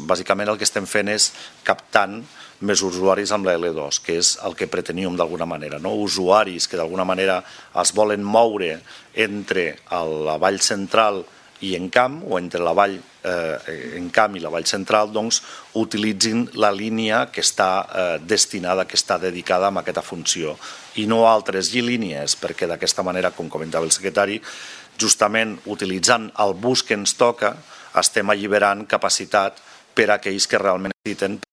bàsicament el que estem fent és captant més usuaris amb la L2, que és el que preteníem d'alguna manera. Usuaris que d'alguna manera es volen moure entre la vall central i Encamp, o entre la vall Encamp i la vall central, doncs utilitzin la línia que està destinada, que està dedicada a aquesta funció, i no altres línies, perquè d'aquesta manera, com comentava el secretari, justament utilitzant el bus que ens toca, estem alliberant capacitat per a aquells que realment necessiten